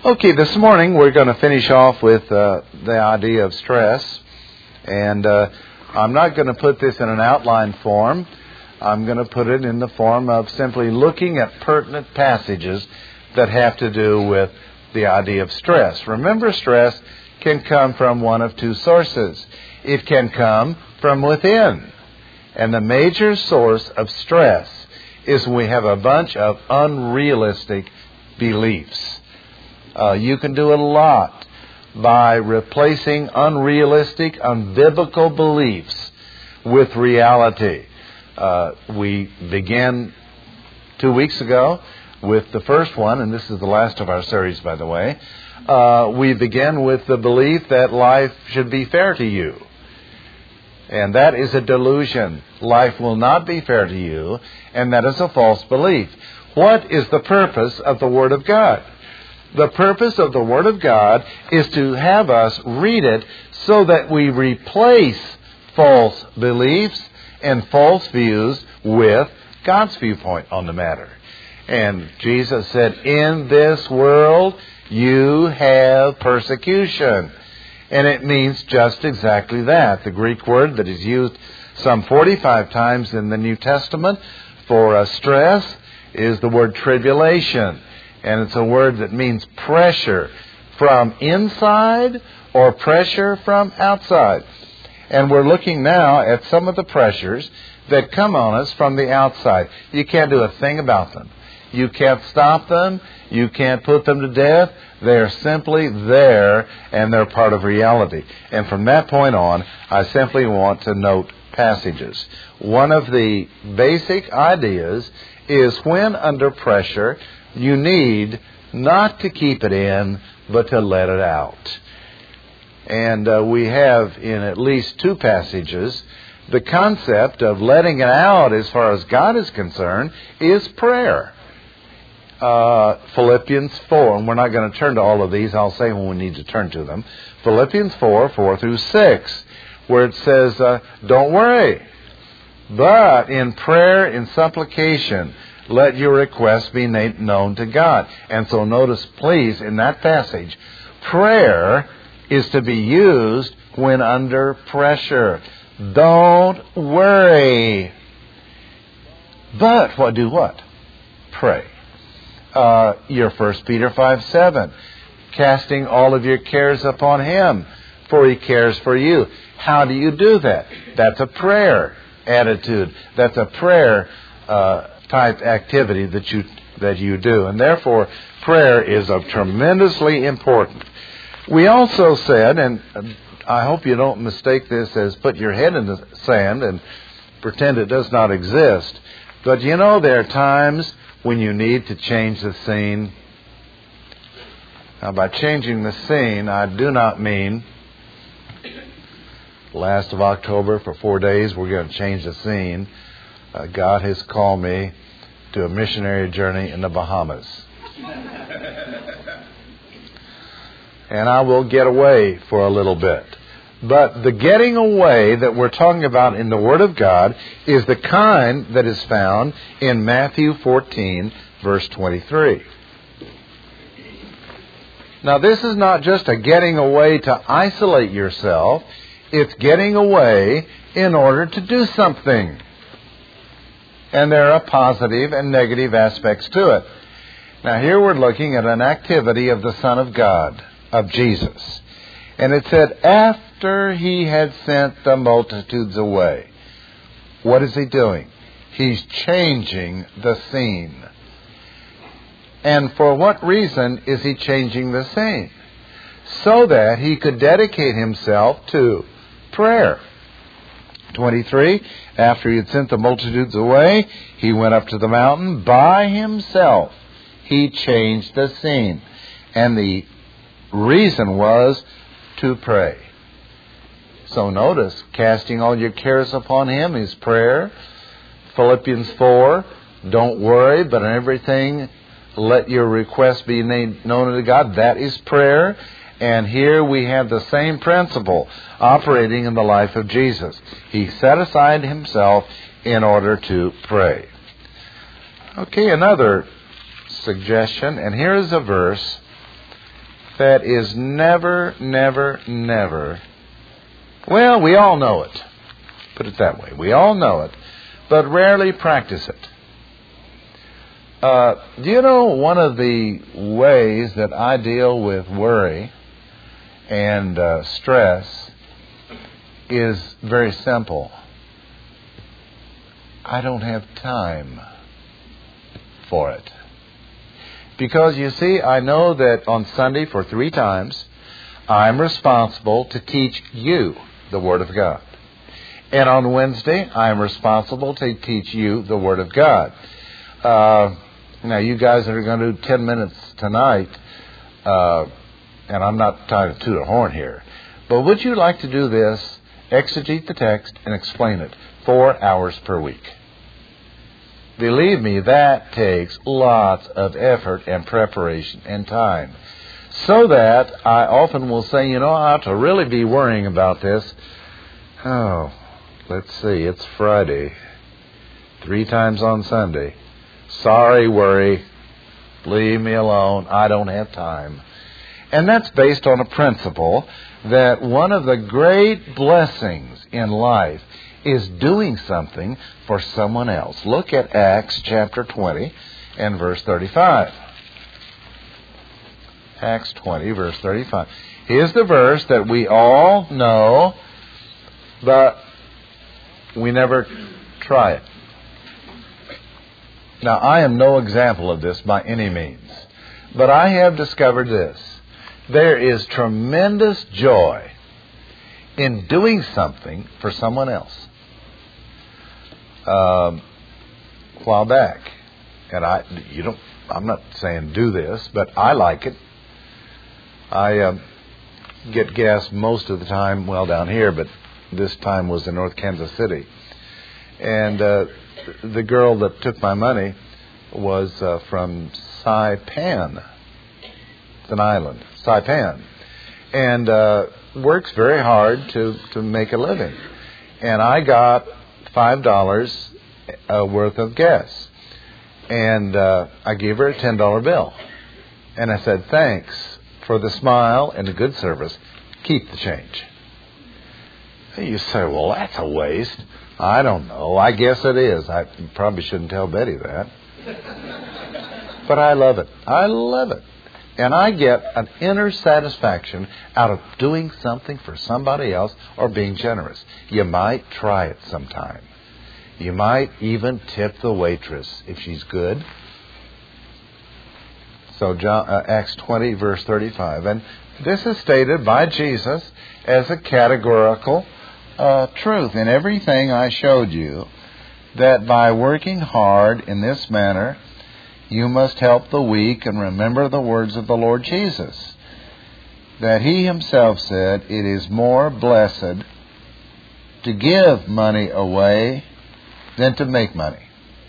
Okay, this morning we're going to finish off with the idea of stress. And I'm not going to put this in an outline form. I'm going to put it in the form of simply looking at pertinent passages that have to do with the idea of stress. Remember, stress can come from one of two sources. It can come from within. And the major source of stress is when we have a bunch of unrealistic beliefs. You can do a lot by replacing unrealistic, unbiblical beliefs with reality. We began 2 weeks ago with the first one, and this is the last of our series, by the way. We began with the belief that life should be fair to you. And that is a delusion. Life will not be fair to you, and that is a false belief. What is the purpose of the Word of God? The purpose of the Word of God is to have us read it so that we replace false beliefs and false views with God's viewpoint on the matter. And Jesus said, in this world you have persecution. And it means just exactly that. The Greek word that is used some 45 times in the New Testament for stress is the word tribulation. And it's a word that means pressure from inside or pressure from outside. And we're looking now at some of the pressures that come on us from the outside. You can't do a thing about them. You can't stop them. You can't put them to death. They're simply there, and they're part of reality. And from that point on, I simply want to note passages. One of the basic ideas is when under pressure, you need not to keep it in, but to let it out. And we have in at least two passages, the concept of letting it out as far as God is concerned is prayer. Philippians 4, and we're not going to turn to all of these. I'll say when we need to turn to them. Philippians 4, 4 through 6, where it says, don't worry, but in prayer and supplication, let your requests be known to God. And so notice, please, in that passage, prayer is to be used when under pressure. Don't worry. But do what? Pray. Your 1 Peter 5:7, casting all of your cares upon Him, for He cares for you. How do you do that? That's a prayer attitude. That's a prayer type activity that you do. And therefore, prayer is tremendously important. We also said, and I hope you don't mistake this as put your head in the sand and pretend it does not exist, but you know there are times when you need to change the scene. Now, by changing the scene, I do not mean last of October for 4 days we're going to change the scene. God has called me to a missionary journey in the Bahamas. And I will get away for a little bit. But the getting away that we're talking about in the Word of God is the kind that is found in Matthew 14, verse 23. Now, this is not just a getting away to isolate yourself. It's getting away in order to do something. And there are positive and negative aspects to it. Now, here we're looking at an activity of the Son of God, of Jesus. And it said, after He had sent the multitudes away. What is He doing? He's changing the scene. And for what reason is He changing the scene? So that He could dedicate Himself to prayer. 23, after He had sent the multitudes away, He went up to the mountain by Himself. He changed the scene. And the reason was to pray. So notice, casting all your cares upon Him is prayer. Philippians 4, don't worry, but in everything let your requests be known to God. That is prayer. And here we have the same principle operating in the life of Jesus. He set aside Himself in order to pray. Okay, another suggestion, and here is a verse that is never, never, never... Well, we all know it. Put it that way. We all know it, but rarely practice it. Do you know one of the ways that I deal with worry and stress is very simple? I don't have time for it. Because, you see, I know that on Sunday for 3 times, I'm responsible to teach you the Word of God. And on Wednesday, I'm responsible to teach you the Word of God. Now, you guys that are going to do 10 minutes tonight, and I'm not trying to toot a horn here, but would you like to do this, exegete the text, and explain it 4 hours per week? Believe me, that takes lots of effort and preparation and time. So that I often will say, you know, I ought to really be worrying about this. Oh, let's see, it's Friday. 3 times on Sunday. Sorry, worry. Leave me alone. I don't have time. And that's based on a principle that one of the great blessings in life is doing something for someone else. Look at Acts chapter 20 and verse 35. Acts 20, verse 35. Here's the verse that we all know, but we never try it. Now, I am no example of this by any means, but I have discovered this. There is tremendous joy in doing something for someone else. A while back, and I'm not saying do this, but I like it. I get gas most of the time, well, down here, but this time was in North Kansas City. And the girl that took my money was from Saipan. It's an island, Saipan. And works very hard to make a living. And I got $5 worth of gas. And I gave her a $10 bill. And I said, thanks for the smile and the good service. Keep the change. You say, well, that's a waste. I don't know. I guess it is. I probably shouldn't tell Betty that. But I love it. I love it. And I get an inner satisfaction out of doing something for somebody else or being generous. You might try it sometime. You might even tip the waitress if she's good. So Acts 20, verse 35. And this is stated by Jesus as a categorical truth. In everything I showed you, that by working hard in this manner, you must help the weak and remember the words of the Lord Jesus, that He Himself said, it is more blessed to give money away than to make money.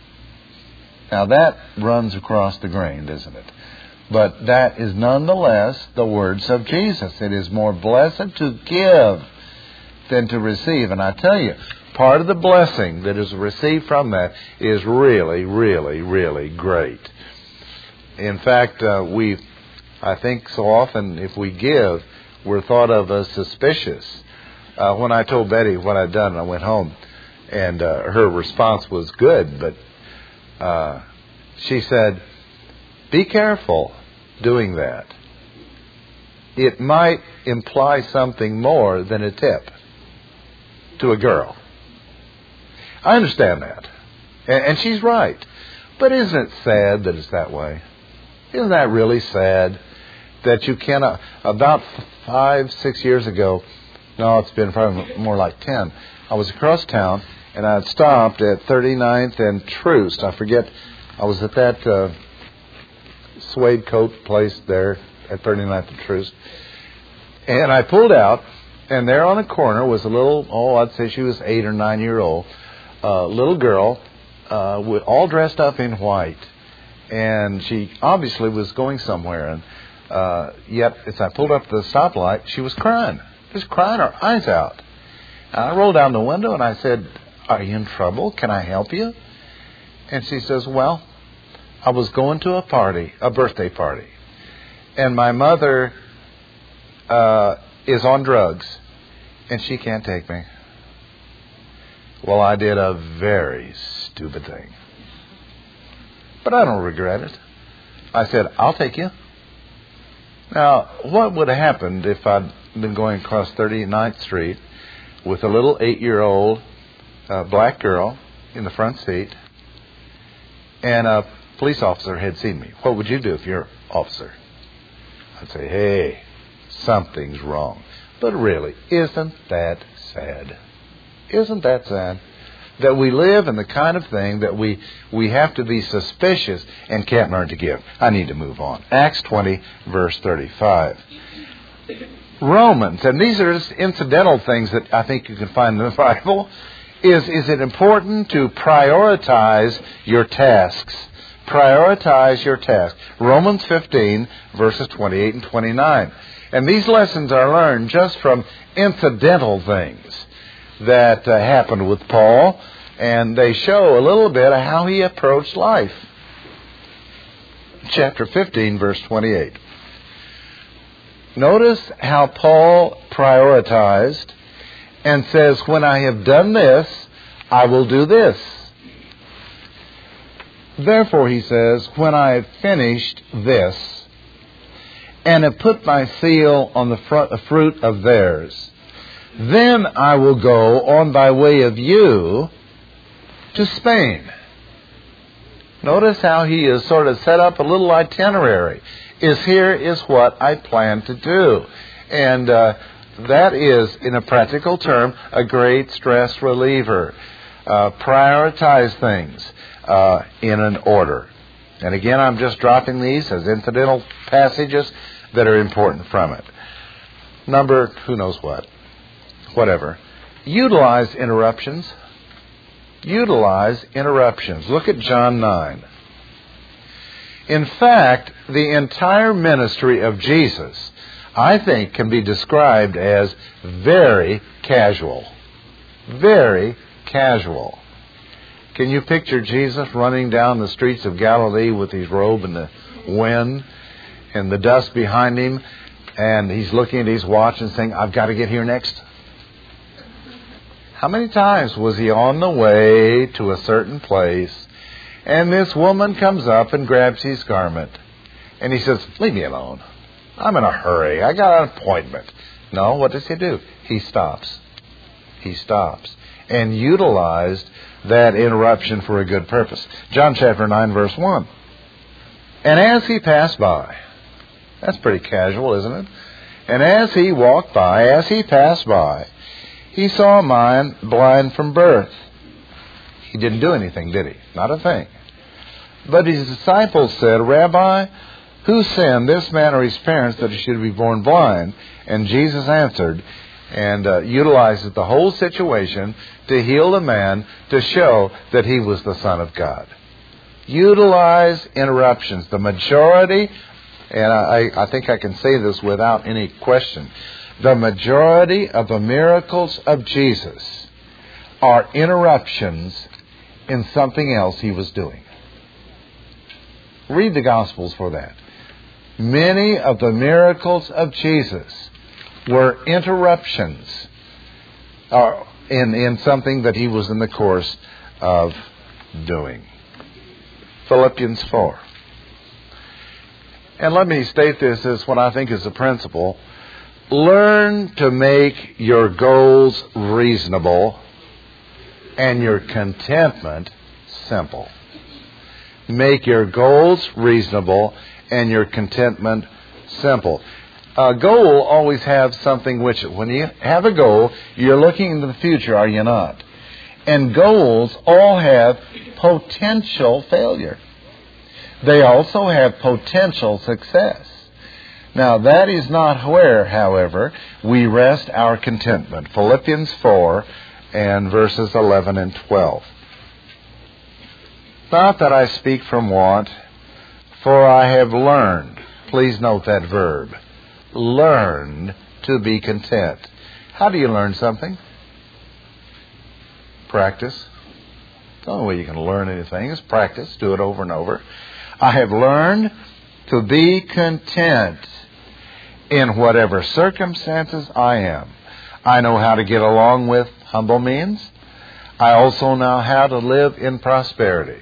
Now that runs across the grain, doesn't it? But that is nonetheless the words of Jesus. It is more blessed to give than to receive. And I tell you, part of the blessing that is received from that is really, really, really great. In fact, I think so often if we give, we're thought of as suspicious. When I told Betty what I'd done, I went home, and her response was good, but she said, be careful doing that. It might imply something more than a tip to a girl. I understand that. And she's right. But isn't it sad that it's that way? Isn't that really sad that you cannot... About 5-6 years ago, no, it's been probably more like 10, I was across town, and I had stopped at 39th and Troost. I forget, I was at that suede coat place there at 39th and Troost. And I pulled out, and there on the corner was a little, I'd say she was 8 or 9 year old, little girl, all dressed up in white. And she obviously was going somewhere. And yet, as I pulled up to the stoplight, she was crying. Just crying her eyes out. And I rolled down the window and I said, are you in trouble? Can I help you? And she says, well, I was going to a party, a birthday party. And my mother is on drugs, and she can't take me. Well, I did a very stupid thing. But I don't regret it. I said, I'll take you. Now, what would have happened if I'd been going across 39th Street with a little 8-year-old black girl in the front seat, and a police officer had seen me? What would you do if you're an officer? I'd say, hey, something's wrong. But really, isn't that sad? Isn't that sad? That we live in the kind of thing that we have to be suspicious and can't learn to give. I need to move on. Acts 20, verse 35. Romans, and these are just incidental things that I think you can find in the Bible. Is it important to prioritize your tasks? Prioritize your tasks. Romans 15, verses 28 and 29. And these lessons are learned just from incidental things that happened with Paul, and they show a little bit of how he approached life. Chapter 15, verse 28. Notice how Paul prioritized and says, when I have done this, I will do this. Therefore, he says, when I have finished this and have put my seal on the fruit of theirs, then I will go on by way of you to Spain. Notice how he has sort of set up a little itinerary. Here is what I plan to do. And that is, in a practical term, a great stress reliever. Prioritize things in an order. And again, I'm just dropping these as incidental passages that are important from it. Number, who knows what. Whatever. Utilize interruptions. Utilize interruptions. Look at John 9. In fact, the entire ministry of Jesus, I think, can be described as very casual. Very casual. Can you picture Jesus running down the streets of Galilee with his robe in the wind and the dust behind him, and he's looking at his watch and saying, I've got to get here next? How many times was he on the way to a certain place, and this woman comes up and grabs his garment, and he says, leave me alone. I'm in a hurry. I got an appointment. No, what does he do? He stops. He stops. And utilized that interruption for a good purpose. John chapter 9, verse 1. And as he passed by, that's pretty casual, isn't it? And as he walked by, as he passed by, he saw a man blind from birth. He didn't do anything, did he? Not a thing. But his disciples said, Rabbi, who sinned, this man or his parents, that he should be born blind? And Jesus answered and utilized the whole situation to heal the man, to show that he was the Son of God. Utilize interruptions. The majority, and I think I can say this without any question, the majority of the miracles of Jesus are interruptions in something else he was doing. Read the Gospels for that. Many of the miracles of Jesus were interruptions in something that he was in the course of doing. Philippians 4. And let me state this as what I think is a principle. Learn to make your goals reasonable and your contentment simple. Make your goals reasonable and your contentment simple. A goal always has something which, when you have a goal, you're looking into the future, are you not? And goals all have potential failure. They also have potential success. Now, that is not where, however, we rest our contentment. Philippians 4 and verses 11 and 12. Not that I speak from want, for I have learned, please note that verb, learned to be content. How do you learn something? Practice. The only way you can learn anything is practice. Do it over and over. I have learned to be content in whatever circumstances I am. I know how to get along with humble means. I also know how to live in prosperity.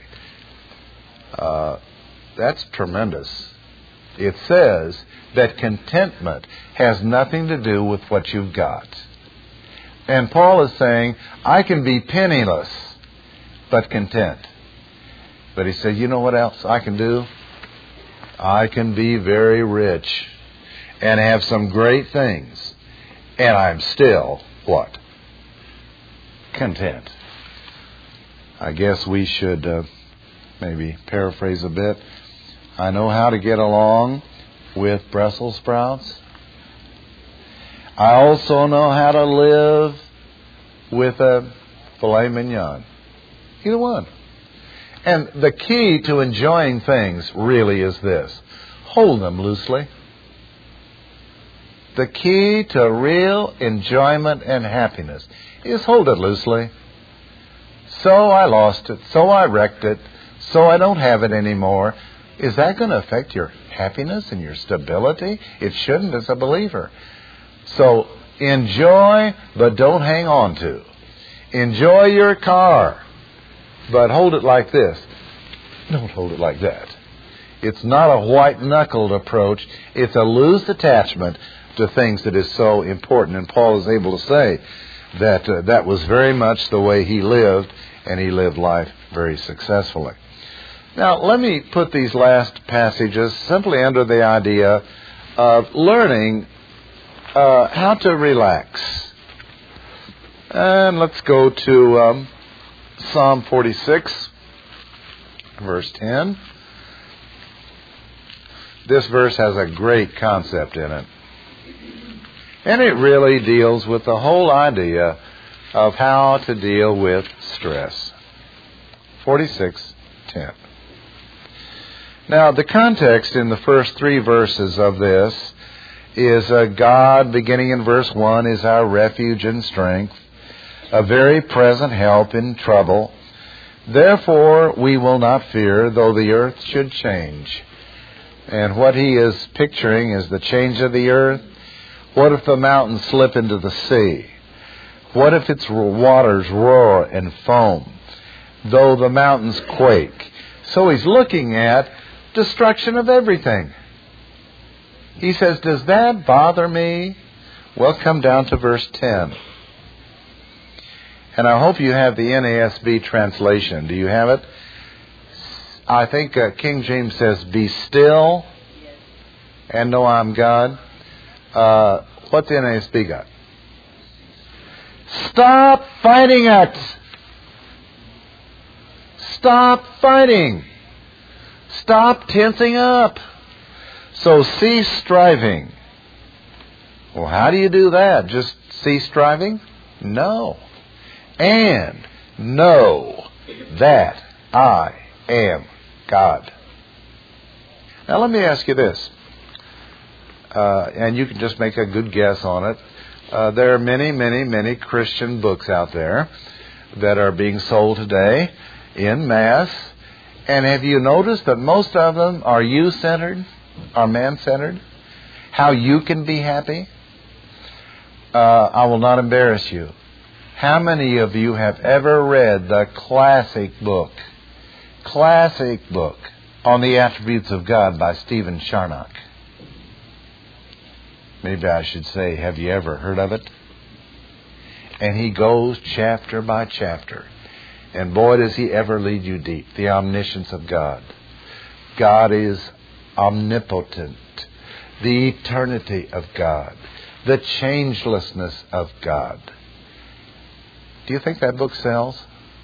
That's tremendous. It says that contentment has nothing to do with what you've got. And Paul is saying, I can be penniless, but content. But he said, you know what else I can do? I can be very rich and have some great things, and I'm still, what? Content. I guess we should maybe paraphrase a bit. I know how to get along with Brussels sprouts. I also know how to live with a filet mignon. Either one. And the key to enjoying things really is this. Hold them loosely. The key to real enjoyment and happiness is hold it loosely. So I lost it. So I wrecked it. So I don't have it anymore. Is that going to affect your happiness and your stability? It shouldn't as a believer. So enjoy, but don't hang on to. Enjoy your car, but hold it like this. Don't hold it like that. It's not a white-knuckled approach. It's a loose attachment to things that is so important. And Paul is able to say that that was very much the way he lived, and he lived life very successfully. Now, let me put these last passages simply under the idea of learning how to relax. And let's go to Psalm 46, verse 10. This verse has a great concept in it. And it really deals with the whole idea of how to deal with stress. 46:10. Now, the context in the first three verses of this is God, beginning in verse 1, is our refuge and strength, a very present help in trouble. Therefore, we will not fear, though the earth should change. And what he is picturing is the change of the earth. What if the mountains slip into the sea? What if its waters roar and foam, though the mountains quake? So he's looking at destruction of everything. He says, does that bother me? Well, come down to verse 10. And I hope you have the NASB translation. Do you have it? I think King James says, be still and know I'm God. What's the NASB got? Stop fighting it. Stop fighting. Stop tensing up. So cease striving. Well, how do you do that? Just cease striving? No. And know that I am God. Now let me ask you this. And you can just make a good guess on it. There are many Christian books out there that are being sold today in mass. And have you noticed that most of them are you-centered, are man-centered? How you can be happy? I will not embarrass you. How many of you have ever read the classic book on the attributes of God by Stephen Charnock? Maybe I should say, have you ever heard of it? And he goes chapter by chapter. And boy, does he ever lead you deep. The omniscience of God. God is omnipotent. The eternity of God. The changelessness of God. Do you think that book sells?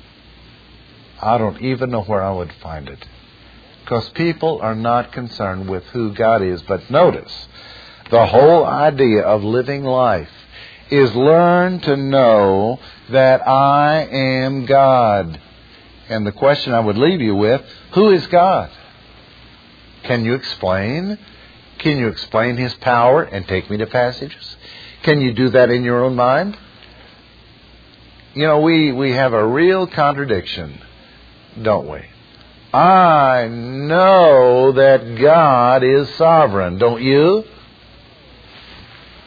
I don't even know where I would find it. Because people are not concerned with who God is. But notice, the whole idea of living life is learn to know that I am God. And the question I would leave you with, who is God? Can you explain? Can you explain His power and take me to passages? Can you do that in your own mind? You know, we have a real contradiction, don't we? I know that God is sovereign, don't you?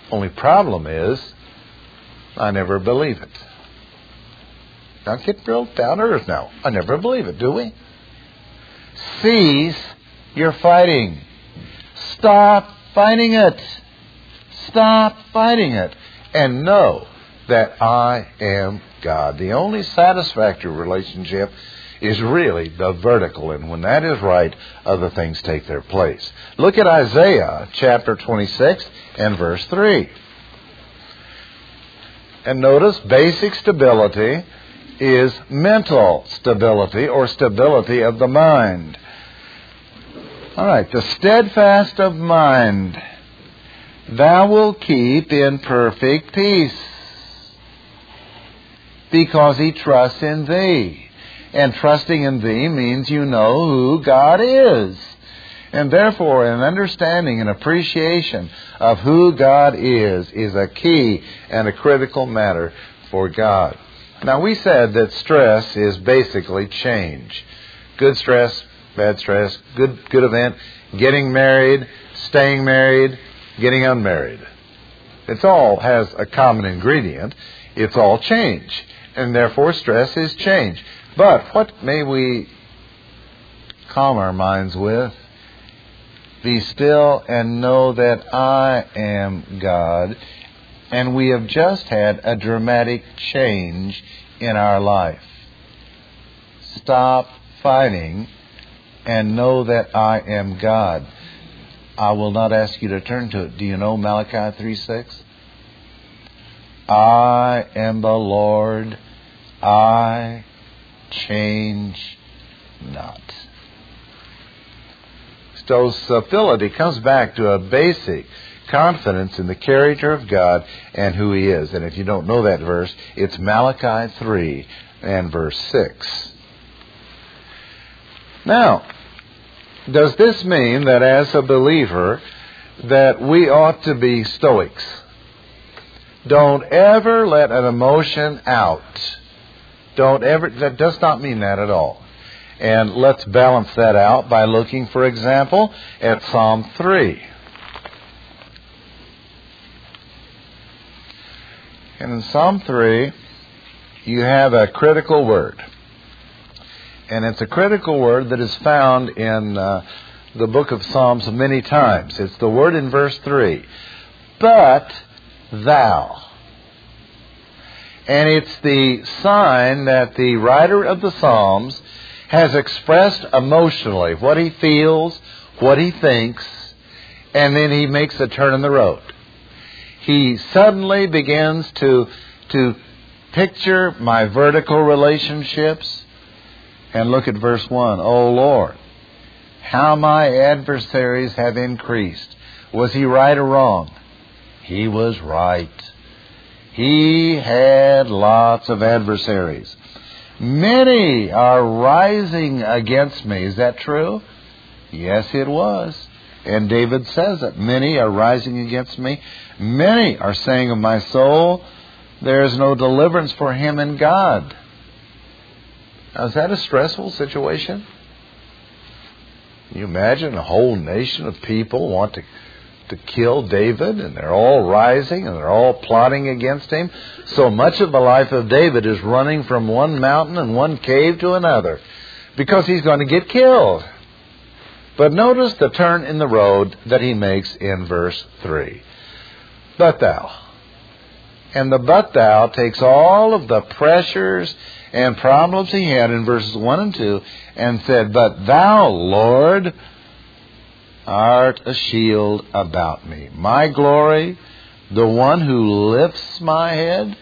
Only problem is, I never believe it. Now get real down to earth now. I never believe it, do we? Cease your fighting. Stop fighting it. Stop fighting it. And know that I am God. The only satisfactory relationship is really the vertical. And when that is right, other things take their place. Look at Isaiah chapter 26 and verse 3. And notice basic stability is mental stability or stability of the mind. All right, the steadfast of mind thou wilt keep in perfect peace, because he trusts in thee. And trusting in thee means you know who God is. And therefore, an understanding and appreciation of who God is a key and a critical matter for God. Now, we said that stress is basically change. Good stress, bad stress, good event, getting married, staying married, getting unmarried. It all has a common ingredient. It's all change. And therefore, stress is change. But what may we calm our minds with? Be still and know that I am God. And we have just had a dramatic change in our life. Stop fighting and know that I am God. I will not ask you to turn to it. Do you know Malachi 3:6? I am the Lord, I change not. So stability comes back to a basic confidence in the character of God and who He is. And if you don't know that verse, it's Malachi 3 and verse 6. Now, does this mean that as a believer that we ought to be stoics? Don't ever let an emotion out. That does not mean that at all. And let's balance that out by looking, for example, at Psalm 3. And in Psalm 3, you have a critical word. And it's a critical word that is found in the book of Psalms many times. It's the word in verse 3. But thou. And it's the sign that the writer of the Psalms has expressed emotionally what he feels, what he thinks, and then he makes a turn in the road. He suddenly begins to picture my vertical relationships. And look at verse 1. O Lord, how my adversaries have increased. Was he right or wrong? He was right. He had lots of adversaries. Many are rising against me. Is that true? Yes, it was. And David says it. Many are rising against me. Many are saying of my soul, there is no deliverance for him in God. Now, is that a stressful situation? Can you imagine a whole nation of people want to kill David, and they're all rising and they're all plotting against him? So much of the life of David is running from one mountain and one cave to another because he's going to get killed. But notice the turn in the road that he makes in verse 3. But thou. And the but thou takes all of the pressures and problems he had in verses 1 and 2 and said, but thou, Lord, art a shield about me. My glory, the one who lifts my head.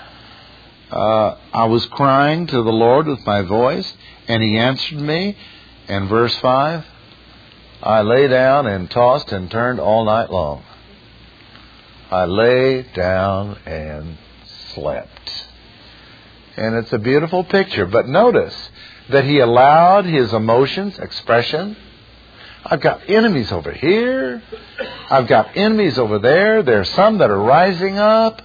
I was crying to the Lord with my voice, and he answered me. And verse 5, I lay down and tossed and turned all night long. I lay down and slept. And it's a beautiful picture. But notice that he allowed his emotions, expression. I've got enemies over here. I've got enemies over there. There's some that are rising up.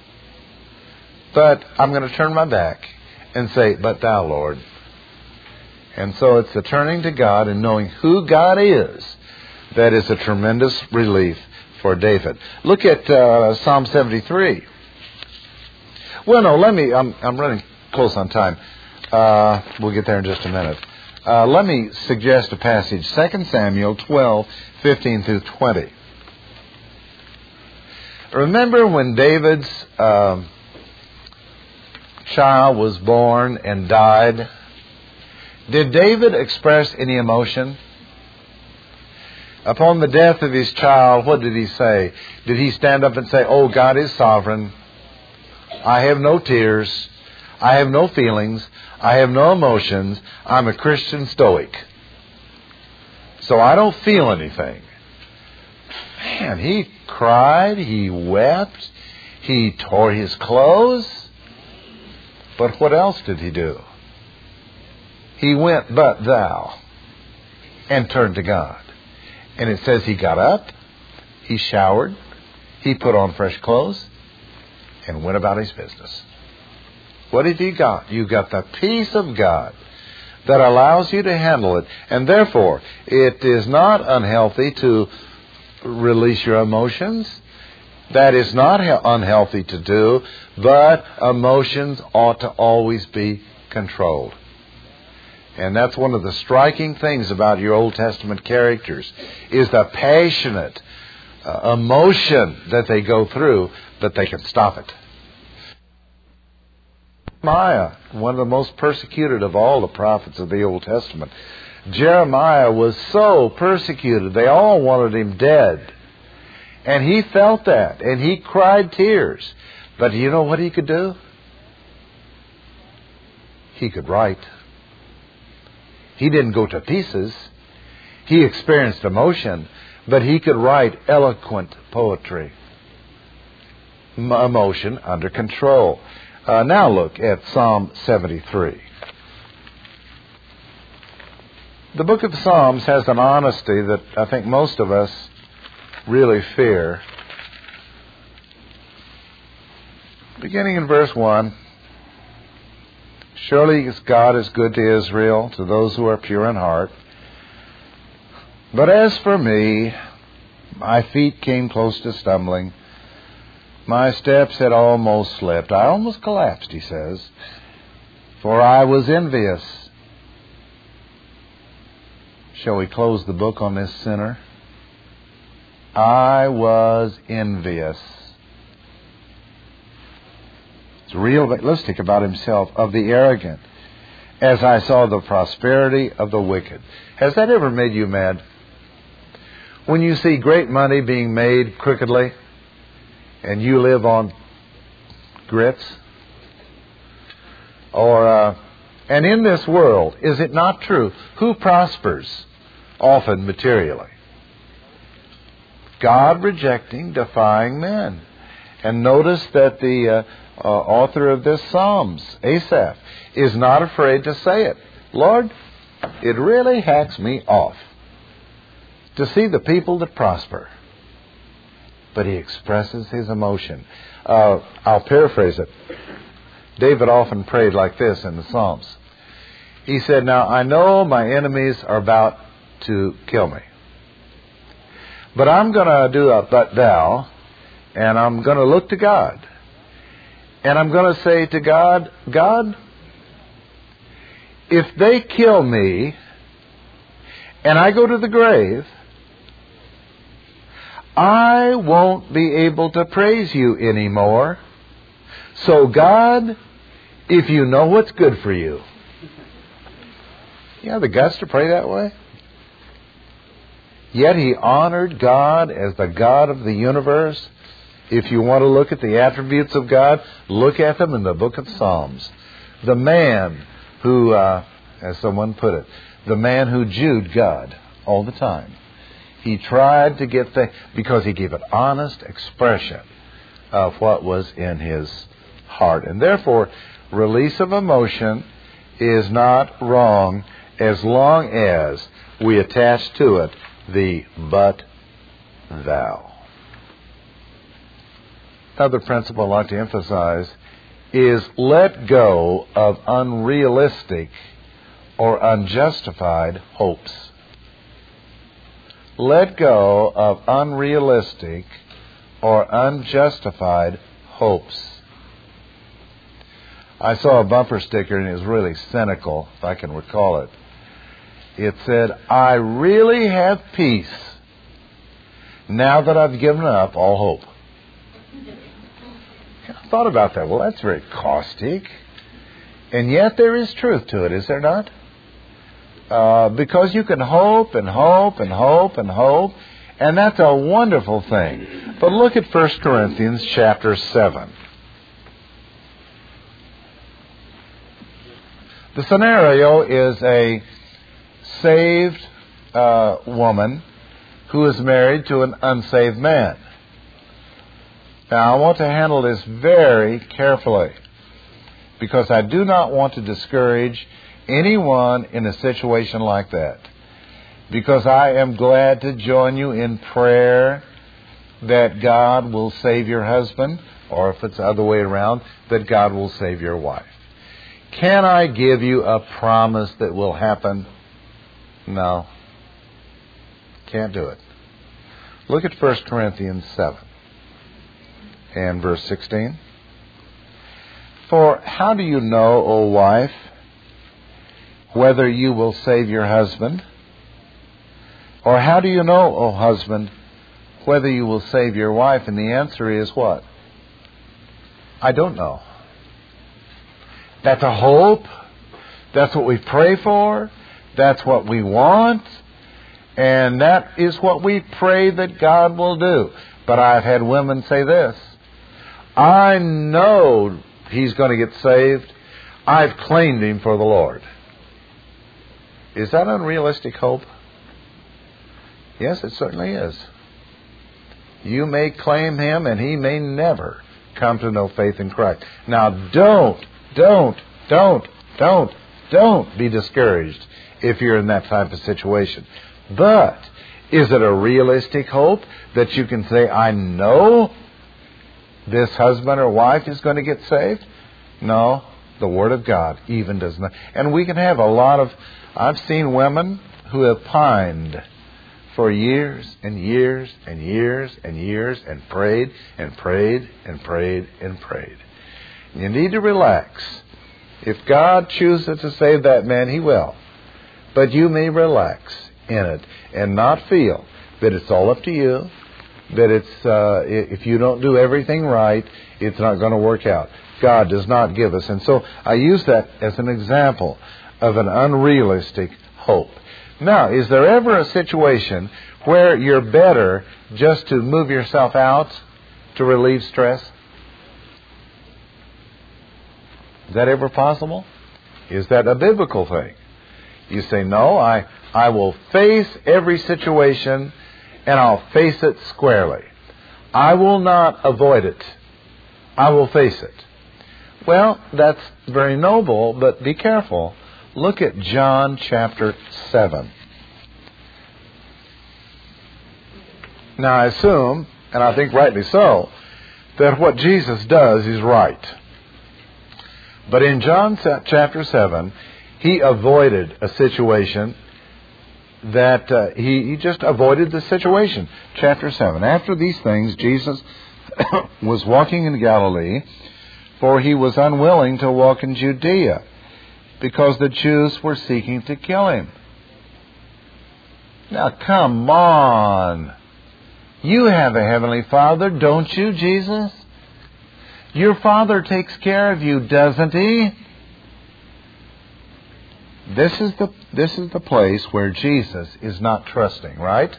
But I'm going to turn my back and say, but thou, Lord. And so it's the turning to God and knowing who God is that is a tremendous relief for for David. Look at Psalm 73. Well, no, I'm running close on time. We'll get there in just a minute. Let me suggest a passage, 2 Samuel 12, 15 through 20. Remember when David's child was born and died? Did David express any emotion? Upon the death of his child, what did he say? Did he stand up and say, "Oh, God is sovereign. I have no tears. I have no feelings. I have no emotions. I'm a Christian stoic, so I don't feel anything"? Man, he cried, he wept, he tore his clothes. But what else did he do? He went, "But thou," and turned to God. And it says he got up, he showered, he put on fresh clothes, and went about his business. What have you got? You got the peace of God that allows you to handle it. And therefore, it is not unhealthy to release your emotions. That is not unhealthy to do, but emotions ought to always be controlled. And that's one of the striking things about your Old Testament characters, is the passionate emotion that they go through, but they can stop it. Jeremiah, one of the most persecuted of all the prophets of the Old Testament. Jeremiah was so persecuted, they all wanted him dead. And he felt that, and he cried tears. But you know what he could do? He could write. He didn't go to pieces. He experienced emotion, but he could write eloquent poetry. Emotion under control. Now look at Psalm 73. The book of Psalms has an honesty that I think most of us really fear. Beginning in verse 1. "Surely God is good to Israel, to those who are pure in heart. But as for me, my feet came close to stumbling. My steps had almost slipped." I almost collapsed, he says. "For I was envious." Shall we close the book on this sinner? I was envious. It's realistic about himself, "of the arrogant, as I saw the prosperity of the wicked." Has that ever made you mad? When you see great money being made crookedly, and you live on grits? And in this world, is it not true? Who prospers? Often materially. God rejecting, defying men. And notice that the author of this Psalms, Asaph, is not afraid to say it. "Lord, it really hacks me off to see the people that prosper." But he expresses his emotion. I'll paraphrase it. David often prayed like this in the Psalms. He said, "Now I know my enemies are about to kill me, but I'm going to do a but thou, and I'm going to look to God. And I'm going to say to God, God, if they kill me and I go to the grave, I won't be able to praise you anymore. So God, if you know what's good for you." You have the guts to pray that way? Yet he honored God as the God of the universe. If you want to look at the attributes of God, look at them in the book of Psalms. The man who, as someone put it, the man who Jewed God all the time. He tried to get things, because he gave an honest expression of what was in his heart. And therefore, release of emotion is not wrong as long as we attach to it the "but thou." Another principle I'd like to emphasize is let go of unrealistic or unjustified hopes. let go of unrealistic or unjustified hopes. I saw a bumper sticker, and it was really cynical, if I can recall it. It said, "I really have peace now that I've given up all hope." I thought about that. Well, that's very caustic. And yet there is truth to it, is there not? Because you can hope and hope and hope and hope, and that's a wonderful thing. But look at 1 Corinthians chapter 7. The scenario is a saved woman who is married to an unsaved man. Now, I want to handle this very carefully because I do not want to discourage anyone in a situation like that. Because I am glad to join you in prayer that God will save your husband, or if it's the other way around, that God will save your wife. Can I give you a promise that will happen? No. Can't do it. Look at 1 Corinthians 7 and verse 16. "For how do you know, O wife, whether you will save your husband? Or how do you know, O husband, whether you will save your wife?" And the answer is what? I don't know. That's a hope. That's what we pray for. That's what we want. And that is what we pray that God will do. But I've had women say this: "I know he's going to get saved. I've claimed him for the Lord." Is that unrealistic hope? Yes, it certainly is. You may claim him and he may never come to know faith in Christ. Now, don't be discouraged if you're in that type of situation. But is it a realistic hope that you can say, "I know this husband or wife is going to get saved"? No, the Word of God even does not. And we can have a lot of, I've seen women who have pined for years and years and years and years and prayed and prayed and prayed and prayed. You need to relax. If God chooses to save that man, he will. But you may relax in it and not feel that it's all up to you, that it's if you don't do everything right, it's not going to work out. God does not give us. And so I use that as an example of an unrealistic hope. Now, is there ever a situation where you're better just to move yourself out to relieve stress? Is that ever possible? Is that a biblical thing? You say, "No, I will face every situation and I'll face it squarely. I will not avoid it. I will face it." Well, that's very noble, but be careful. Look at John chapter 7. Now, I assume, and I think rightly so, that what Jesus does is right. But in John chapter 7, he avoided a situation that he just avoided the situation. Chapter 7. "After these things, Jesus was walking in Galilee, for he was unwilling to walk in Judea, because the Jews were seeking to kill him." Now, come on. You have a heavenly Father, don't you, Jesus? Your Father takes care of you, doesn't he? This is the place where Jesus is not trusting, right?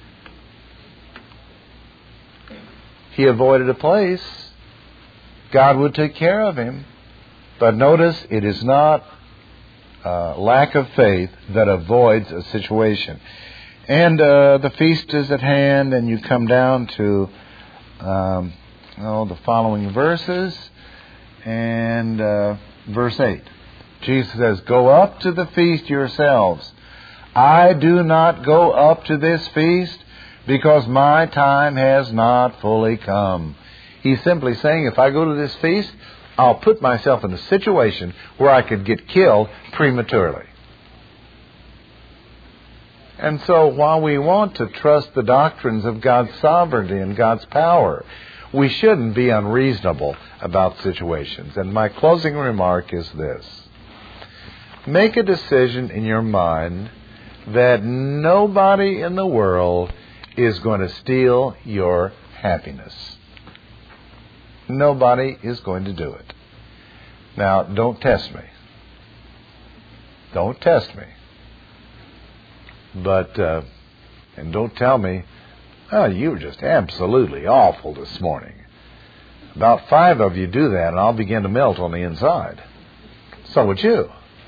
He avoided a place. God would take care of him. But notice, it is not lack of faith that avoids a situation. And the feast is at hand, and you come down to the following verses. And verse 8. Jesus says, "Go up to the feast yourselves. I do not go up to this feast because my time has not fully come." He's simply saying, if I go to this feast, I'll put myself in a situation where I could get killed prematurely. And so while we want to trust the doctrines of God's sovereignty and God's power, we shouldn't be unreasonable about situations. And my closing remark is this. Make a decision in your mind that nobody in the world is going to steal your happiness. Nobody is going to do it. Now, don't test me. Don't test me. But, and don't tell me, oh, you were just absolutely awful this morning. About 5 of you do that, and I'll begin to melt on the inside. So would you.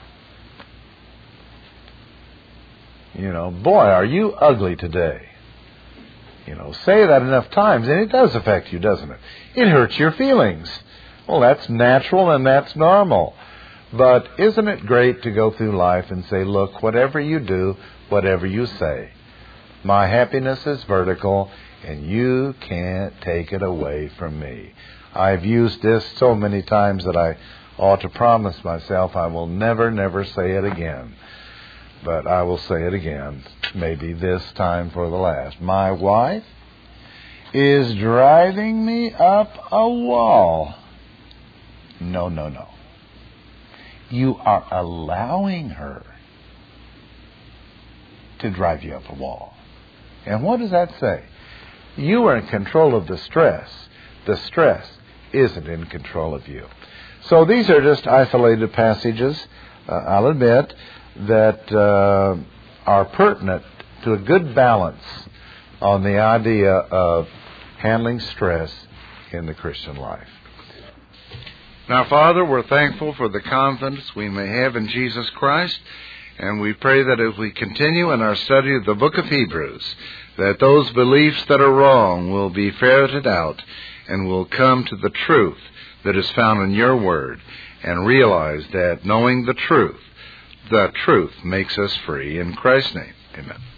You know, boy, are you ugly today. You know, say that enough times, and it does affect you, doesn't it? It hurts your feelings. Well, that's natural and that's normal. But isn't it great to go through life and say, look, whatever you do, whatever you say, my happiness is vertical, and you can't take it away from me. I've used this so many times that I ought to promise myself I will never say it again. But I will say it again, maybe this time for the last. My wife is driving me up a wall. No. You are allowing her to drive you up a wall. And what does that say? You are in control of the stress. The stress isn't in control of you. So these are just isolated passages, I'll admit, that are pertinent to a good balance on the idea of handling stress in the Christian life. Now, Father, we're thankful for the confidence we may have in Jesus Christ, and we pray that as we continue in our study of the book of Hebrews, that those beliefs that are wrong will be ferreted out and will come to the truth that is found in your word, and realize that knowing the truth makes us free. In Christ's name, amen.